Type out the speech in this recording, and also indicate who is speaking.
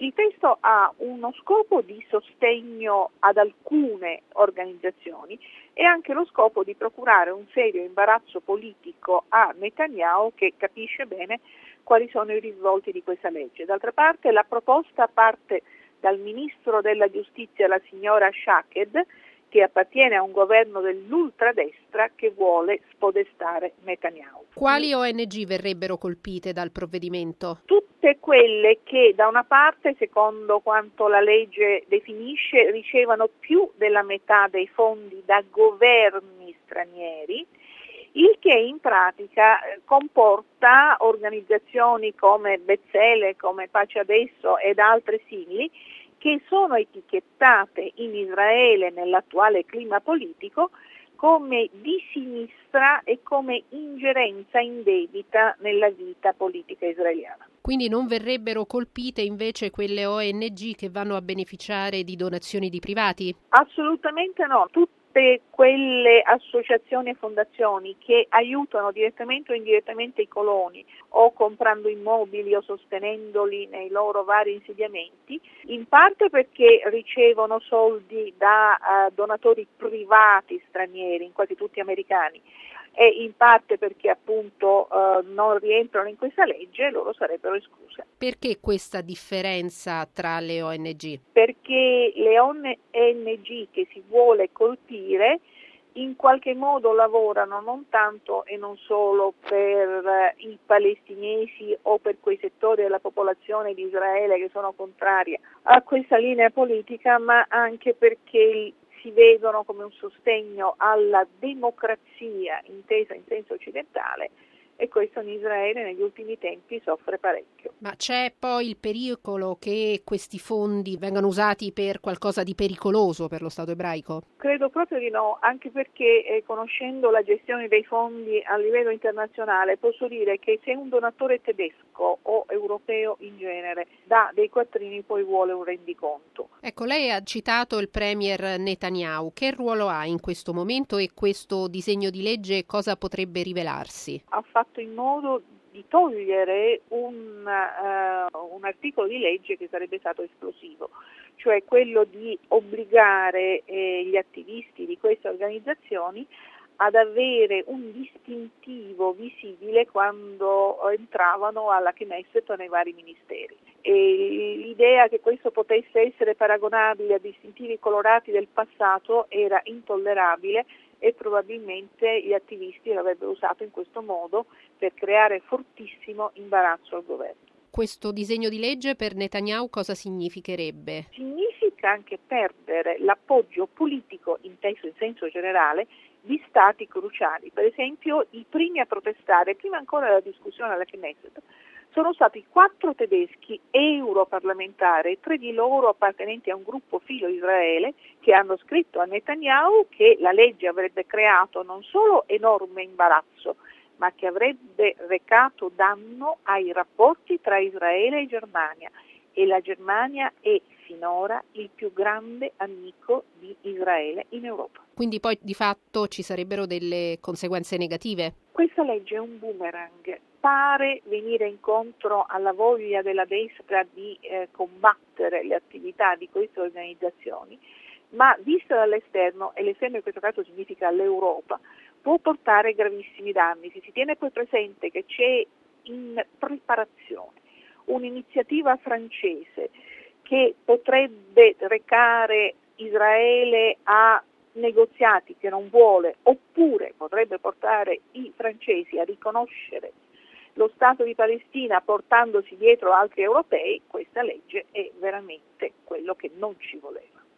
Speaker 1: Il testo ha uno scopo di sostegno ad alcune organizzazioni e anche lo scopo di procurare un serio imbarazzo politico a Netanyahu, che capisce bene quali sono i risvolti di questa legge. D'altra parte la proposta parte dal ministro della giustizia, la signora Shaked, che appartiene a un governo dell'ultradestra che vuole spodestare Netanyahu.
Speaker 2: Quali ONG verrebbero colpite dal provvedimento?
Speaker 1: Tutte quelle che da una parte, secondo quanto la legge definisce, ricevono più della metà dei fondi da governi stranieri, il che in pratica comporta organizzazioni come Bezzele, come Pace Adesso ed altre simili, che sono etichettate in Israele nell'attuale clima politico come di sinistra e come ingerenza indebita nella vita politica israeliana.
Speaker 2: Quindi non verrebbero colpite invece quelle ONG che vanno a beneficiare di donazioni di privati?
Speaker 1: Assolutamente no. Tutte quelle associazioni e fondazioni che aiutano direttamente o indirettamente i coloni, o comprando immobili o sostenendoli nei loro vari insediamenti, in parte perché ricevono soldi da donatori privati stranieri, in quasi tutti americani, e in parte perché appunto non rientrano in questa legge, loro sarebbero escluse.
Speaker 2: Perché questa differenza tra le ONG?
Speaker 1: Perché le ONG che si vuole colpire in qualche modo lavorano non tanto e non solo per i palestinesi o per quei settori della popolazione di Israele che sono contrari a questa linea politica, ma anche perché si vedono come un sostegno alla democrazia intesa in senso occidentale, e questo in Israele negli ultimi tempi soffre parecchio.
Speaker 2: Ma c'è poi il pericolo che questi fondi vengano usati per qualcosa di pericoloso per lo Stato ebraico?
Speaker 1: Credo proprio di no, anche perché conoscendo la gestione dei fondi a livello internazionale posso dire che se un donatore tedesco o europeo in genere dà dei quattrini poi vuole un rendiconto.
Speaker 2: Ecco, lei ha citato il premier Netanyahu. Che ruolo ha in questo momento e questo disegno di legge cosa potrebbe rivelarsi?
Speaker 1: Ha fatto in modo di togliere un articolo di legge che sarebbe stato esplosivo, cioè quello di obbligare gli attivisti di queste organizzazioni ad avere un distintivo visibile quando entravano alla Knesset o nei vari ministeri. E l'idea che questo potesse essere paragonabile a distintivi colorati del passato era intollerabile e probabilmente gli attivisti l'avrebbero usato in questo modo per creare fortissimo imbarazzo al governo.
Speaker 2: Questo disegno di legge per Netanyahu cosa significherebbe?
Speaker 1: Significa anche perdere l'appoggio politico, inteso in senso generale, di stati cruciali. Per esempio, i primi a protestare, prima ancora della discussione alla Knesset, sono stati 4 tedeschi europarlamentari, 3 di loro appartenenti a un gruppo filo Israele, che hanno scritto a Netanyahu che la legge avrebbe creato non solo enorme imbarazzo, ma che avrebbe recato danno ai rapporti tra Israele e Germania, e la Germania è finora il più grande amico di Israele in Europa.
Speaker 2: Quindi poi di fatto ci sarebbero delle conseguenze negative?
Speaker 1: Questa legge è un boomerang, pare venire incontro alla voglia della destra di combattere le attività di queste organizzazioni, ma vista dall'esterno, e l'esterno in questo caso significa l'Europa, può portare gravissimi danni. Se si tiene poi presente che c'è in preparazione un'iniziativa francese che potrebbe recare Israele a negoziati che non vuole, oppure potrebbe portare i francesi a riconoscere lo Stato di Palestina portandosi dietro altri europei, questa legge è veramente quello che non ci voleva.